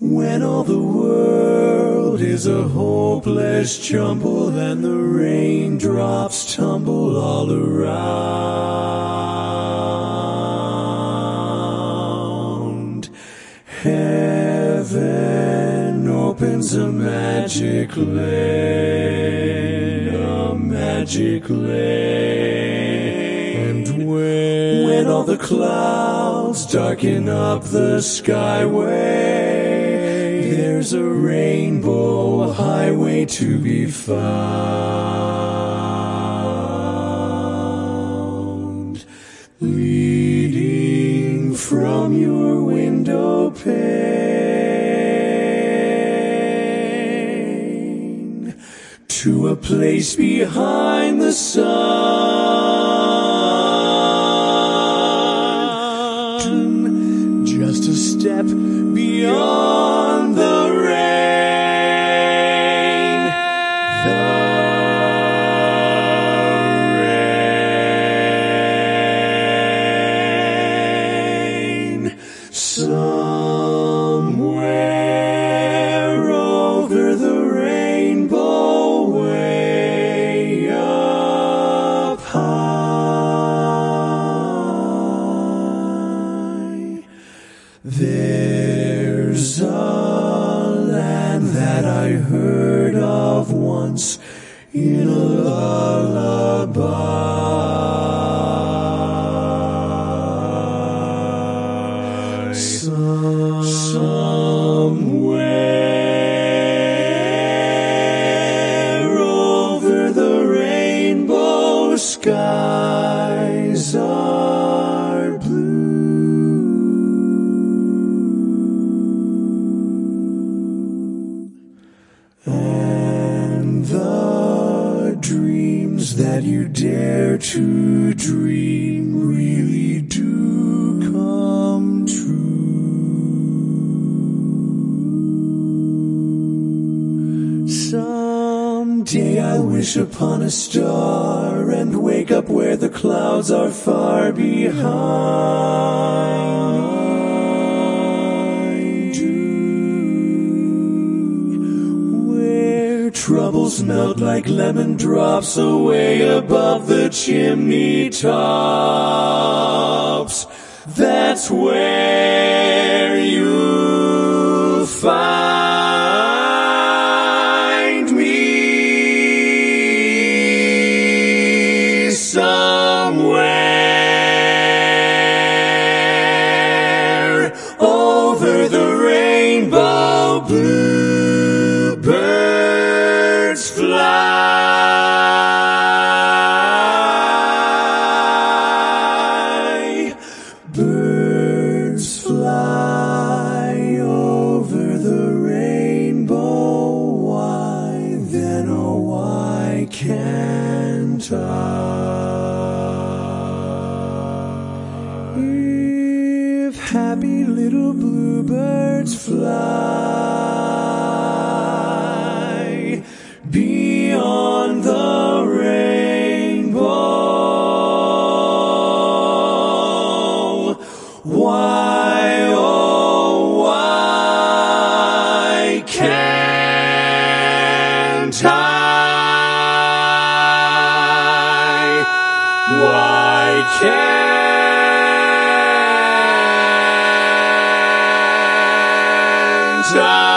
When all the world is a hopeless jumble and the raindrops tumble all around, heaven opens a magic lane, a magic lane. And when all the clouds darken up the skyway, there's a rainbow highway to be found, leading from your window pane to a place behind the sun, just a step beyond the rain, somewhere over the rainbow, way up high, there's a land that I heard of once in a lullaby. Somewhere over the rainbow, skies are blue, and the dreams that you dare to dream really do come true. Someday I'll wish upon a star and wake up where the clouds are far behind you, where troubles melt like lemon drops away above the chimney tops. That's where you'll find me, somewhere over the rainbow. Bluebirds fly, birds fly over the rainbow. Why then, oh why can't I? If happy little bluebirds fly beyond the rainbow, why, oh why can't I? Why can't I?